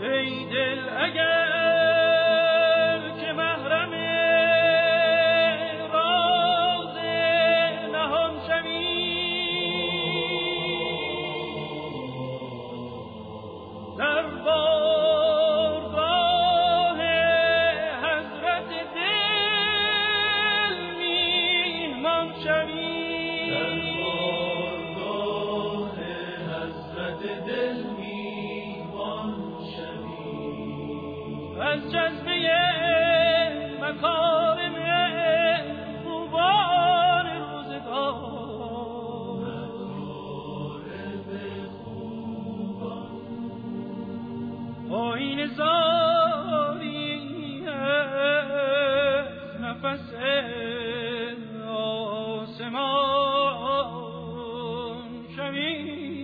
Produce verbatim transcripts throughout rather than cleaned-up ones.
ای دل اگر که محرم راز نهان شوی، در بارگاه حضرت دل میهمان شوی، در بارگاه حضرت دل میهمان شوی، از جذبه مکارم خوبان روزگار، آیین زاری از نفس آسمان شوی،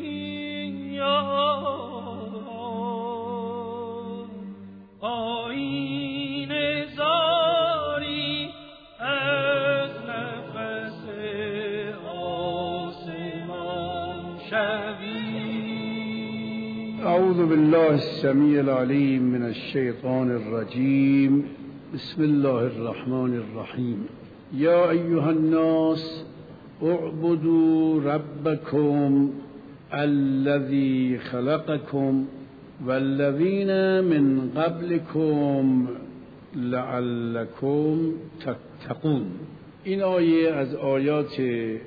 آیین زاری از نفس آسمان شوی. اعوذ بالله السمیع العلیم من الشیطان الرجیم. بسم الله الرحمن الرحیم. یا ایها الناس اعبدوا ربکم الذی خلقکم والذین من قبلکم لعلکم تتقون. این آیه از آیات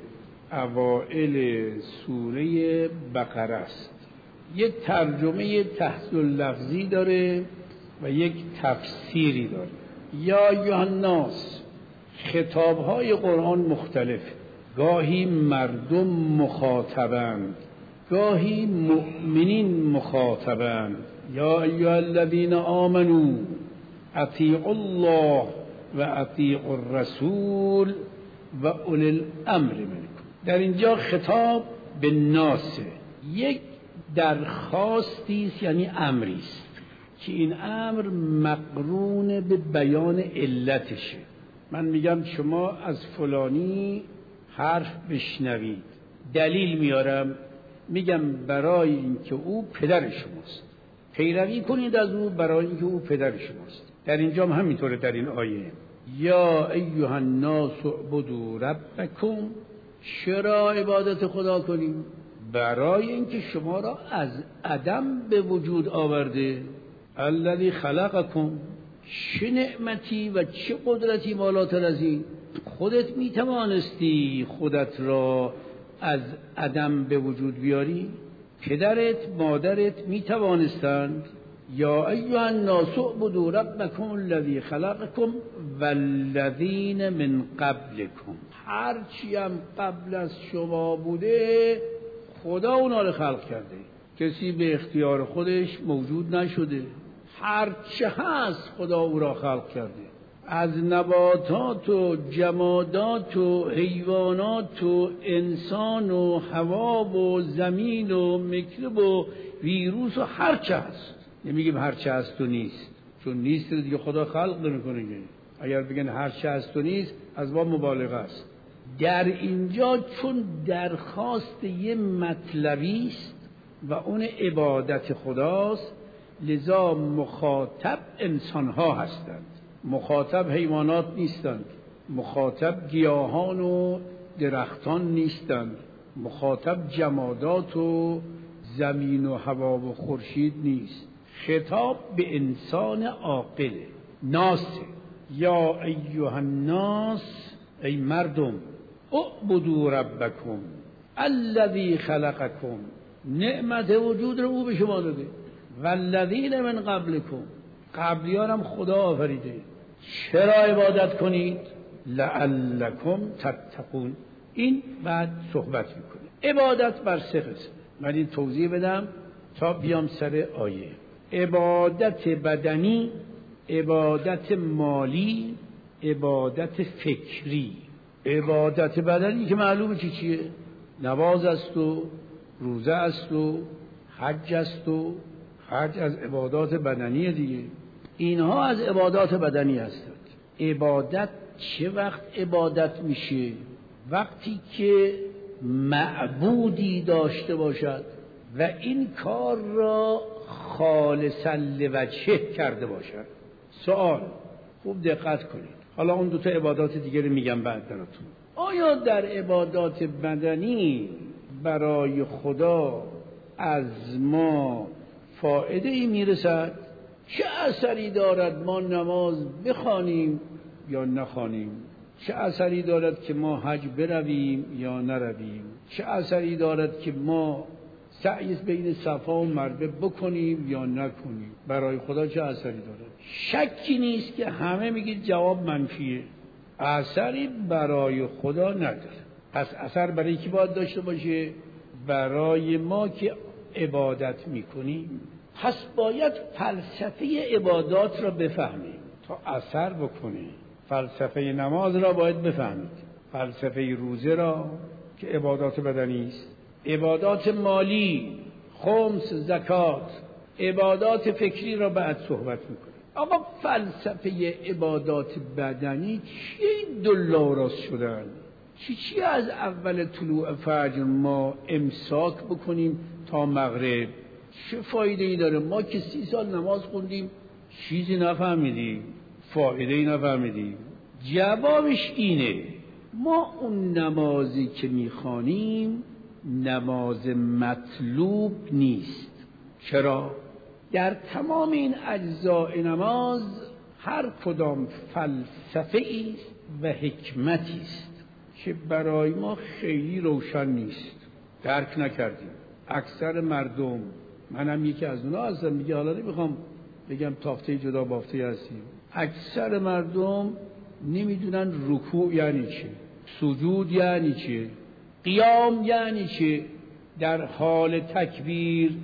اوائل سوره بقره است. یک ترجمه تحت لفظی داره و یک تفسیری داره. یا ایها الناس، خطابهای قرآن مختلفه. گاهی مردم مخاطبند، گاهی مؤمنین مخاطبند. یا ایها الذین آمنوا اطیعوا الله و اطیعوا الرسول و اولی الامر منکم. در اینجا خطاب به ناسه، یک درخواستی است، یعنی امری است که این امر مقرون به بیان علتشه. من میگم شما از فلانی حرف بشنوید، دلیل میارم، میگم برای اینکه او پدر شماست، پیروی کنید از او برای اینکه او پدر شماست. در اینجا هم همینطوره. در این آیه یا ایها الناس اعبدوا ربکم، چرا عبادت خدا کنیم؟ برای اینکه شما را از عدم به وجود آورده. الذی خلقکم، چه نعمتی و چه قدرتی بالاتر از این؟ خودت میتوانستی خودت را از عدم به وجود بیاری؟ پدرت مادرت میتوانستند. یا ایها الناس اعبدوا ربکم الذی خلقکم والذین من قبلکم. هرچی هم قبل از شما بوده خدا اونا رو خلق کرده، کسی به اختیار خودش موجود نشده. هرچه هست خدا او را خلق کرده، از نباتات و جمادات و حیوانات و انسان و هوا و زمین و میکروب و ویروس و هرچه هست. نمیگیم هرچه هست و نیست، چون نیست دیگه خدا خلق نمیکنه. اگر بگن هرچه هست و نیست از با مبالغه است. در اینجا چون درخواست یه مطلبی است و اون عبادت خداست، لذا مخاطب انسان‌ها هستند، مخاطب حیوانات نیستند، مخاطب گیاهان و درختان نیستند، مخاطب جمادات و زمین و هوا و خورشید نیست. خطاب به انسان عاقل ناس. یا ایها الناس، ای مردم، اعبدوا ربکم الذی خلقکم، نعمت وجود رو او به شما داده، والذین من قبلکم، قبلیانم خدا آفریده، چرا عبادت کنید؟ لعلکم تتقون. این بعد صحبت میکنه. عبادت بر سه قسم. من این توضیح بدم تا بیام سر آیه. عبادت بدنی، عبادت مالی، عبادت فکری. عبادت بدنی که معلومه چی چیه؟ نماز است و روزه است و حج است و حج از عبادات بدنی دیگه. اینها از عبادات بدنی هستند. عبادت چه وقت عبادت میشه؟ وقتی که معبودی داشته باشد، و این کار را خالصا لوجهه کرده باشد. سوال، خوب دقت کنید. حالا اون دو تا عبادات دیگه رو میگم بعد براتون. آیا در عبادات بدنی برای خدا از ما فایده ای میرسد؟ چه اثری دارد ما نماز بخوانیم یا نخوانیم؟ چه اثری دارد که ما حج برویم یا نرویم؟ چه اثری دارد که ما سعی بین صفا و مروه بکنیم یا نکنیم؟ برای خدا چه اثری دارد؟ شکی نیست که همه میگید جواب منفیه. اثری برای خدا نداره. پس اثر برای کی باید داشته باشه؟ برای ما که عبادت میکنیم. پس باید فلسفه عبادات را بفهمیم تا اثر بکنه. فلسفه نماز را باید بفهمید، فلسفه روزه را که عبادات بدنی است، عبادات مالی، خمس، زکات، عبادات فکری را بعد صحبت میکنه. آقا فلسفه عبادات بدنی چی دلاراست شدن؟ چی چی از اول طلوع فجر ما امساک بکنیم تا مغرب؟ چه فایده ای داره؟ ما که سی سال نماز خوندیم چیزی نفهمیدیم، فایده ای نفهمیدیم. جوابش اینه، ما اون نمازی که میخوانیم نماز مطلوب نیست. چرا؟ در تمام این اجزاء نماز هر کدام فلسفه ایست و حکمتی است که برای ما خیلی روشن نیست، درک نکردیم. اکثر مردم، منم یکی از اونا هستم، میگه حالا نمیخوام بگم تافته جدا بافته هستیم، اکثر مردم نمیدونن رکوع یعنی چه، سجود یعنی چه، قیام یعنی چه، در حال تکبیر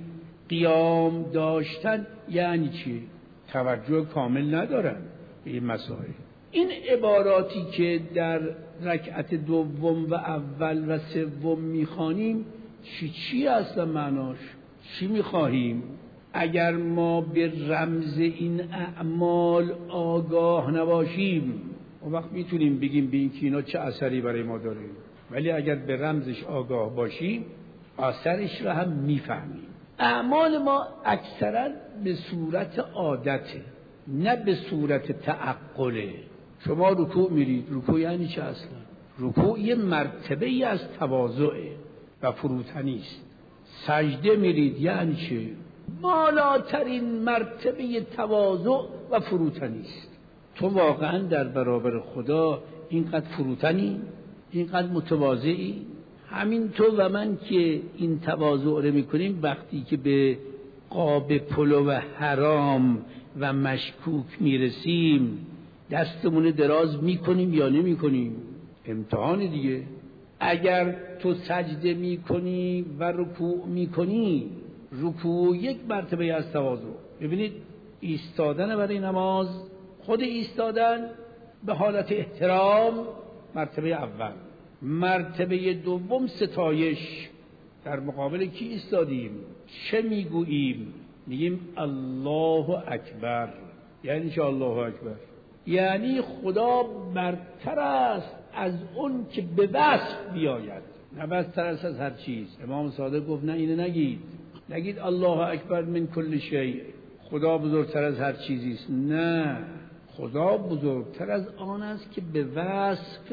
قیام داشتن یعنی چه، توجه کامل ندارن به این مسائل. این عباراتی که در رکعت دوم و اول و سوم میخوانیم چی چی اصلا معناش؟ چی میخواهیم؟ اگر ما به رمز این اعمال آگاه نباشیم اون وقت میتونیم بگیم به این که اینا چه اثری برای ما داره، ولی اگر به رمزش آگاه باشیم اثرش را هم میفهمیم. اعمال ما اکثرا به صورت عادته، نه به صورت تعقله. شما رکوع میرید، رکوع یعنی چه اصلا؟ رکوع یه مرتبه ای از تواضعه و فروتنی است. سجده میرید یعنی چه؟ بالاترین مرتبه تواضع و فروتنی است. تو واقعا در برابر خدا اینقدر فروتنی، اینقدر متواضعی؟ همین تو و من که این تواضع رو میکنیم وقتی که به قاب پلو و حرام و مشکوک میرسیم دستمون دراز میکنیم یا نمیکنیم؟ امتحان دیگه. اگر تو سجده میکنی و رکوع میکنی، رکوع یک مرتبه از تواضع. ببینید ایستادن برای نماز، خود ایستادن به حالت احترام مرتبه اول، مرتبه دوم ستایش. در مقابل کی ایستادیم؟ چه میگوییم؟ میگیم الله اکبر. یعنی چه الله اکبر؟ یعنی خدا برتر است از اون که به وصف بیاید، نه برتر است از هر چیز. امام صادق گفت نه اینه نگید، نگید الله اکبر من کل شیء، خدا بزرگتر از هر چیزی است. نه، خدا بزرگتر از آن است که به وصف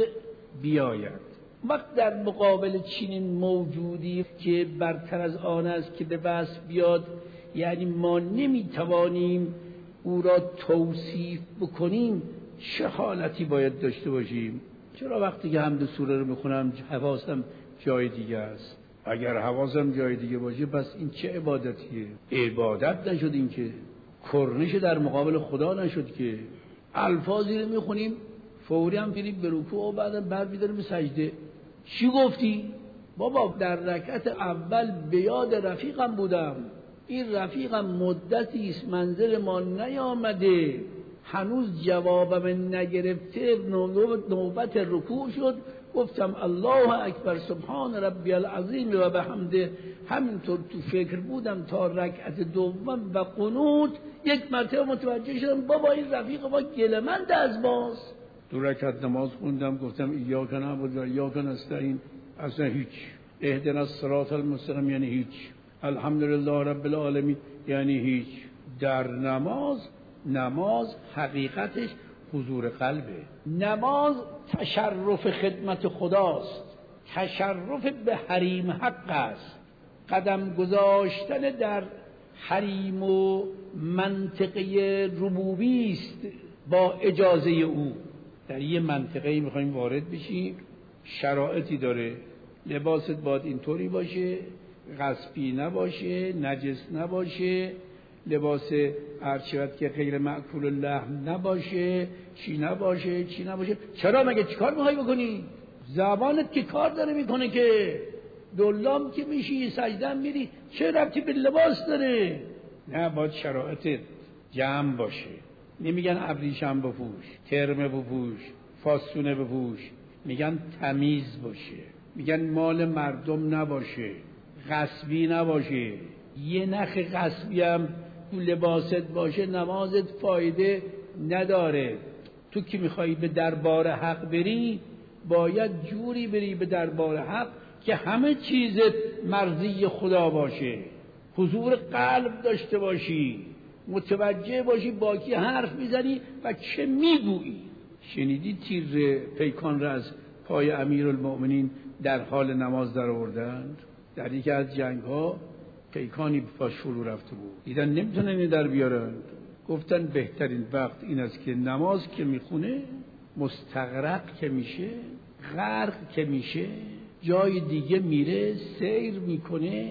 بیاید. وقت در مقابل چنین موجودی که برتر از آن است که به وصف بیاد، یعنی ما نمیتوانیم او را توصیف بکنیم، چه حالتی باید داشته باشیم؟ چرا وقتی که حمد سوره رو میخونم حواسم جای دیگه است؟ اگر حواسم جای دیگه باشه پس این چه عبادتیه؟ عبادت نشد، این که کرنش در مقابل خدا نشد. که الفاظی رو میخونیم فوری هم بریم به رکوع و بعدم برمی‌داریم به سجده. چی گفتی؟ بابا در رکعت اول به یاد رفیقم بودم، این رفیقم مدتی است منزل ما نیامده، هنوز جوابم نگرفته، نوبت رکوع شد، گفتم الله اکبر سبحان ربی العظیم و بحمده. همینطور تو فکر بودم تا رکعت دوم و قنوت یک مرتبه متوجه شدم بابا این رفیق ما گلمند از ماست. دو رکعت نماز خوندم، گفتم ایاک نعبد و ایاک نستعین، اصلا هیچ. اهدنا الصراط المستقیم یعنی هیچ. الحمدلله رب العالمین یعنی هیچ. در نماز، نماز حقیقتش حضور قلبه. نماز تشرف خدمت خداست، تشرف به حریم حق است، قدم گذاشتن در حریم و منطقه ربوبی است با اجازه او. در یه منطقه میخوایم وارد بشیم، شرایطی داره، لباست باید اینطوری باشه، غصبی نباشه، نجس نباشه، لباس هرچیت که غیر مأکول اللحم نباشه، چی نباشه چی نباشه. چرا؟ مگه چیکار میخوای بکنی؟ زبانت که کار داره میکنه که، دلام که میشی سجده میری، چه ربطی به لباس داره؟ نه، باید شرایطت جمع باشه. نمیگن ابریشم بپوش، ترمه بپوش، فاستونه بپوش، میگن تمیز باشه، میگن مال مردم نباشه، غصبی نباشه. یه نخ غصبی هم تو لباست باشه نمازت فایده نداره. تو که میخوایی به دربار حق بری، باید جوری بری به دربار حق که همه چیزت مرضی خدا باشه، حضور قلب داشته باشی، متوجه باشی با کی حرف میزنی و چه میگویی. شنیدی تیر پیکان را از پای امیرالمؤمنین در حال نماز در آوردند؟ در یکی از جنگ ها پیکانی پاش فرو رفته بود، دیدن نمیتونن این در بیارن، گفتن بهترین وقت این است که نماز که میخونه مستغرق که میشه، غرق که میشه، جای دیگه میره، سیر میکنه،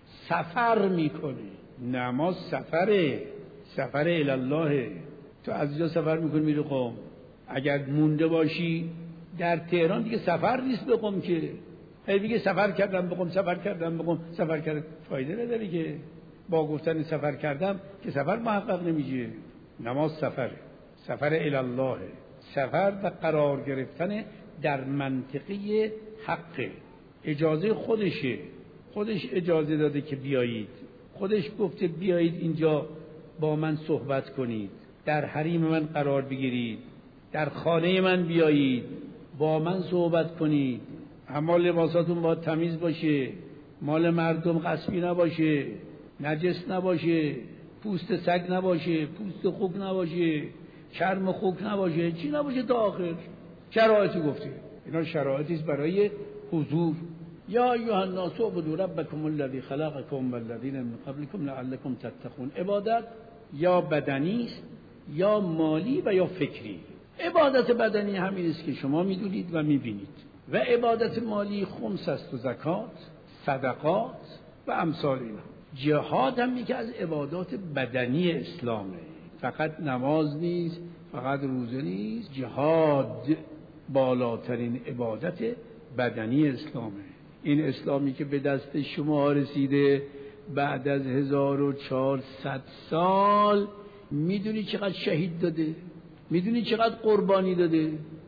سفر میکنه. نماز سفره، سفر الالله. تو از اینجا سفر میکنی میری قم، اگر مونده باشی در تهران دیگه سفر نیست به قم که. هی دیگه سفر کردم به قم، سفر کردم به قم، سفر کردم، فایده نداره که. با گفتن سفر کردم که سفر محقق نمیشه. نماز سفره، سفر الالله، سفر و قرار گرفتن در منطقه حقه. اجازه خودشه، خودش اجازه داده که بیایید، خودش گفته بیایید اینجا با من صحبت کنید، در حریم من قرار بگیرید، در خانه من بیایید با من صحبت کنید. اما لباساتون باید تمیز باشه، مال مردم غصبی نباشه، نجس نباشه، پوست سگ نباشه، پوست خوک نباشه، چرم خوک نباشه، چی نباشه تا آخر. شرایطی گفته، اینا شرایطی است برای حضور. یا ایها الناس اعبدوا ربکم الذی خلقکم والذین من قبلکم لعلکم تتقون. عبادت یا بدنی است یا مالی و یا فکری. عبادت بدنی همین است که شما میدونید و میبینید، و عبادت مالی خمس است و زکات، صدقات و امثال اینا. جهاد هم یکی از عبادات بدنی اسلامه، فقط نماز نیست، فقط روزه نیست. جهاد بالاترین عبادت بدنی اسلامه. این اسلامی که به دست شما رسیده بعد از هزار و چهارصد سال، میدونی چقدر شهید داده، میدونی چقدر قربانی داده.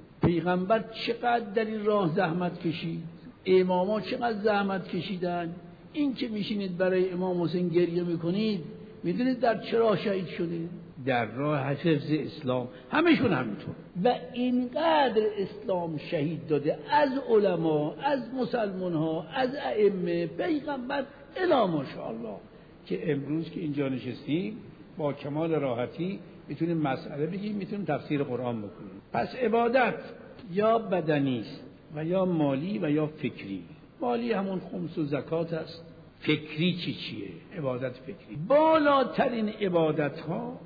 پیغمبر چقدر در این راه زحمت کشید، اماما چقدر زحمت کشیدن. این که میشینید برای امام حسین گریه میکنید، میدونید در چه راه شهید شده؟ در راه حفظ اسلام. همشون همینطور. و اینقدر اسلام شهید داده از علما، از مسلمان ها، از ائمه، پیغمبر، الی ماشاءالله، که امروز که اینجا نشستیم با کمال راحتی میتونیم مسئله بگیم، میتونیم تفسیر قرآن بکنیم. پس عبادت یا بدنی است و یا مالی و یا فکری. مالی همون خمس و زکات است. فکری چی چیه؟ عبادت فکری. بالاترین عبادت ها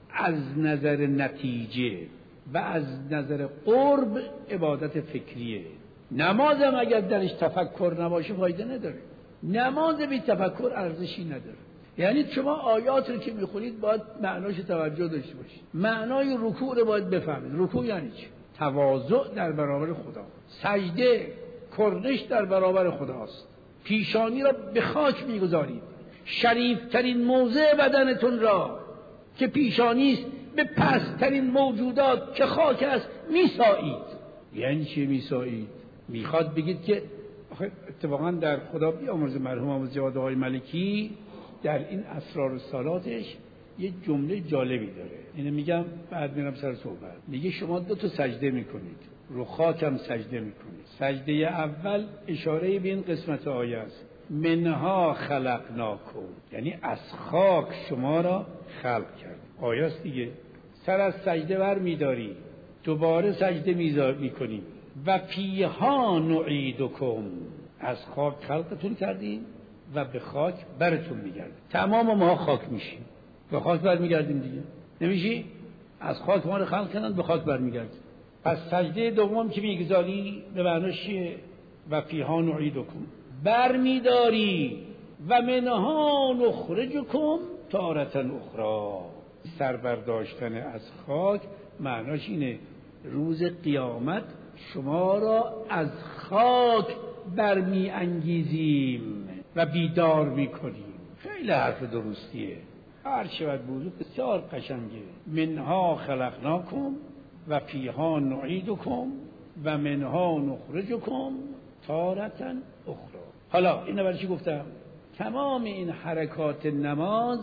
از نظر نتیجه و از نظر قرب عبادت فکریه. نماز هم اگر درش تفکر نباشه فایده نداره. نماز بی تفکر ارزشی نداره. یعنی شما آیات رو که میخونید باید معناش توجه داشته باشید. معنای رکوع رو باید بفهمید. رکوع یعنی چی؟ تواضع در برابر خدا. سجده کرنش در برابر خداست. پیشانی را به خاک میگذارید. شریفترین موضع بدنتون را که پیشانی است به پست‌ترین موجودات که خاک است میسایید. یعنی چی میسایید؟ میخواد بگید که اتفاقا در خدا بیامرز مرحوم آموز جواد آقای ملکی در این اسرار الصلاتش یه جمله جالبی داره. اینو میگم بعد میرم سر صحبت. میگه شما دو تا سجده میکنید، رو خاک هم سجده میکنید. سجده اول اشاره به این قسمت آیه است منها خلقناکم، یعنی از خاک شما را خلق کرد. آیاست دیگه. سر از سجده بر میداری، دوباره سجده میکنی. و فیها نعیدکم، از خاک خلقتون کردیم و به خاک براتون میگردیم. تمام ما خاک میشیم، به خاک برمیگردیم دیگه. نمیشی؟ از خاک ما رو خلق کردن، به خاک برمیگردیم. پس سجده دوم که میگذاری به معناش چیه؟ و فیها نعیدکم، برمیداری و منها نخرجکم تارة اخرى. سر برداشتن از خاک معناش اینه روز قیامت شما را از خاک برمی انگیزیم و بیدار میکنیم. خیلی حرف درستیه، هر شود بود بسیار قشنگه. منها خلقناکم و فیها نعیدکم و منها نخرجکم تارة اخرى. حالا اینو برای چی گفتم؟ تمام این حرکات نماز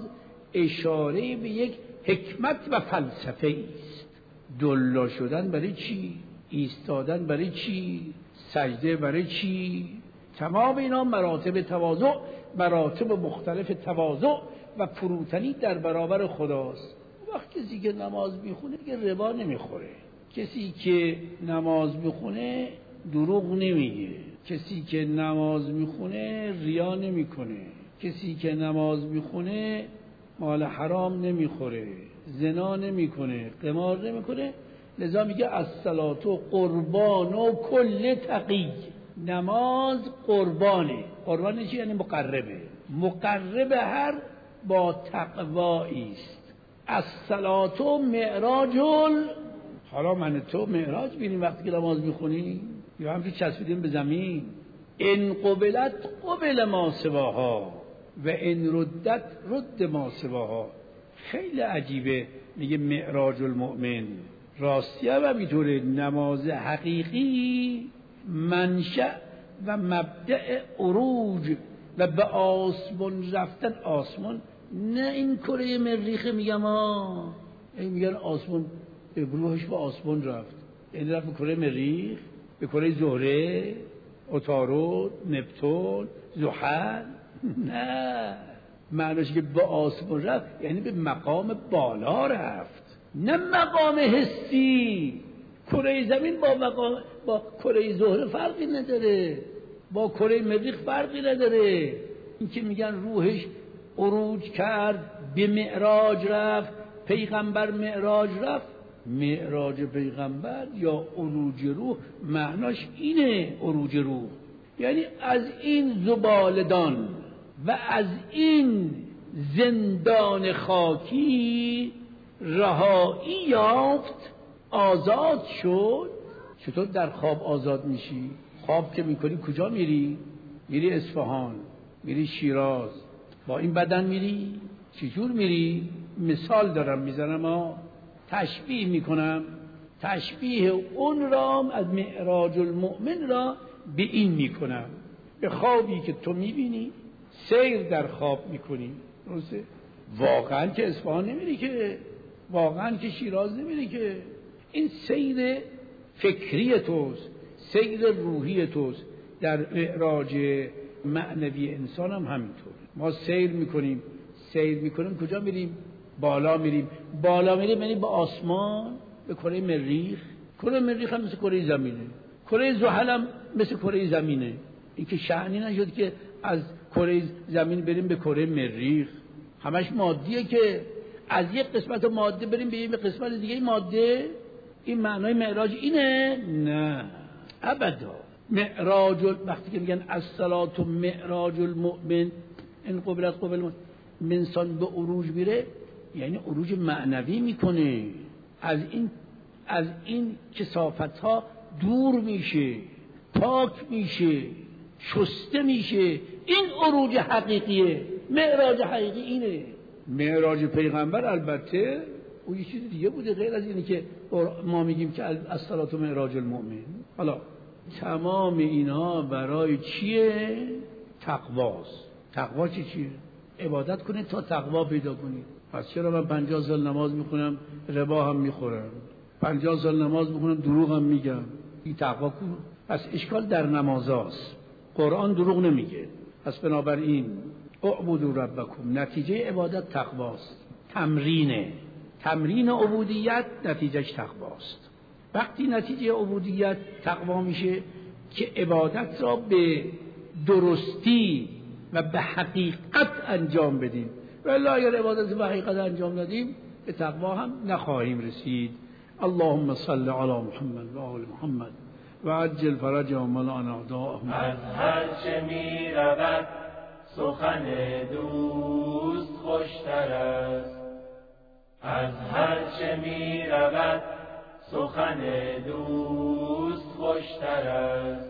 اشاره به یک حکمت و فلسفه است. دلا شدن برای چی؟ ایستادن برای چی؟ سجده برای چی؟ تمام اینا مراتب تواضع، مراتب مختلف تواضع و فروتنی در برابر خداست. وقتی کسی که نماز میخونه دیگه ربا نمیخوره، کسی که نماز میخونه دروغ نمیگه، کسی که نماز میخونه ریا نمیکنه، کسی که نماز میخونه مال حرام نمیخوره، زنا نمیکنه، قمار نمیکنه. لذا میگه الصلاة قربان و کل تقی. نماز قربانه. قربان چی؟ یعنی مقربه. مقرب هر با تقوایی است. الصلاة معراج. حالا من تو معراج بینیم وقتی که نماز میخونیم یا هم که چسبیدیم به زمین. ان قبلت قبل ما سواها و ان ردت رد ما سواها. خیلی عجیبه. میگه معراج المؤمن راستیه و میطوره. نماز حقیقی منشأ و مبدأ عروج و به آسمان رفتن. آسمان نه این کره مریخ میگم ها، این میگن آسمان روحش به آسمان رفت، این رفت به کره مریخ، به کره زهره، عطارد، نپتون، زحل. نه، معنیش که به آسمان رفت یعنی به مقام بالا رفت، نه مقام حسی. کره زمین با مقام با کره زهره فرقی نداره، با کره مریخ فرقی نداره. این که میگن روحش عروج کرد، به معراج رفت، پیغمبر معراج رفت. معراج پیغمبر یا عروج روح معناش اینه. عروج روح یعنی از این زبالدان و از این زندان خاکی رهایی یافت، آزاد شد. چطور در خواب آزاد میشی؟ خواب که میکنی کجا میری؟ میری اصفهان، میری شیراز، با این بدن میری؟ چجور میری؟ مثال دارم میزنم ها، تشبیه میکنم. تشبیه اون را از معراج المؤمن را به این میکنم. به خوابی که تو میبینی سیر در خواب میکنی، درسته؟ واقعا که اصفهان نمیری که، واقعا که شیراز نمیری که. این سیر فکری توست، سیر روحی توست. در معراج معنوی انسان هم همینطور. ما سیر میکنیم، سیر میکنیم کجا میریم؟ بالا میریم. بالا میریم یعنی به آسمان، به کره مریخ. کره مریخ هم مثل کره زمینه، کره زحل هم مثل کره زمینه. این که شأنی نشد که از کره زمین بریم به کره مریخ. همش مادیه که از یک قسمت ماده بریم به یک قسمت دیگه ماده. این معنای معراج اینه؟ نه ابدا. معراج وقتی که میگن الصلاة معراج المؤمن ان قبلت قبل المؤمن، انسان به عروج میره یعنی عروج معنوی میکنه، از این از این کثافت ها دور میشه، پاک میشه، شسته میشه. این عروج حقیقیه. معراج حقیقی اینه. معراج پیغمبر البته او یه چیز دیگه بوده غیر از اینی که ما میگیم که الصلاة معراج المؤمن. حالا تمام اینها برای چیه؟ تقواست. تقوا چی چیه؟ عبادت کنید تا تقوا پیدا کنید. پس چرا من پنجاه سال نماز میخونم ربا هم میخورم، پنجاه سال نماز میخونم دروغ هم میگم؟ این تقوا کو؟ پس اشکال در نمازاست. قرآن دروغ نمیگه، پس بنابراین اعبدوا ربکم، نتیجه عبادت تقواست. تمرینه، تمرین عبودیت نتیجهش تقواست. وقتی نتیجه عبودیت تقوا میشه که عبادت را به درستی و به حقیقت انجام بدیم، ولی اگر عبادت به حقیقت انجام دادیم به تقوا هم نخواهیم رسید. اللهم صل علی محمد و آل محمد و عجل فرجهم والعن اعداءهم. از هر چه می رود سخن دوست خوشتر است، از هر چه می رود سخن دوست خوشتر است.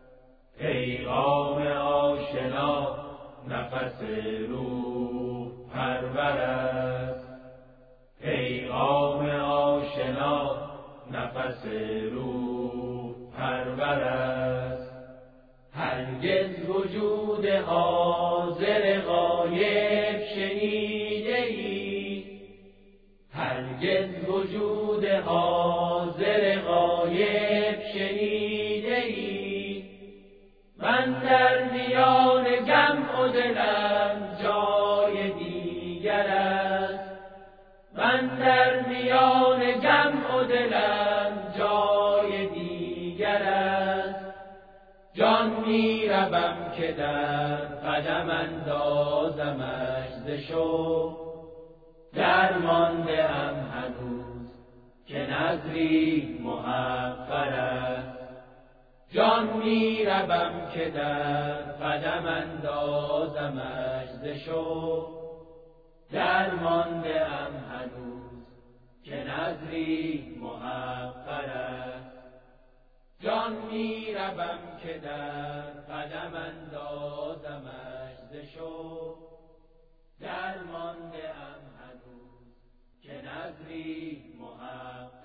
پیغام آشنا نفس روح پرور است، پیغام آشنا نفس روح پرور است. هرگز وجود حاضر غایب شنیده ای، هرگز وجود حاضر غایب شنیده ای. من در میان جمع و دلم جای دیگر است، من در میان جمع و دلم جای دیگر است. جان می روم که در قدم اندازمش ز شوق، درمانده ام هنوز که نظری محقر است. جان می روم که در قدم اندازمش ز شوق، درمانده ام هنوز که نظری محقر است. جان می روم که در قدم اندازمش ز شوق، درمانده ام هنوز که نظری محقر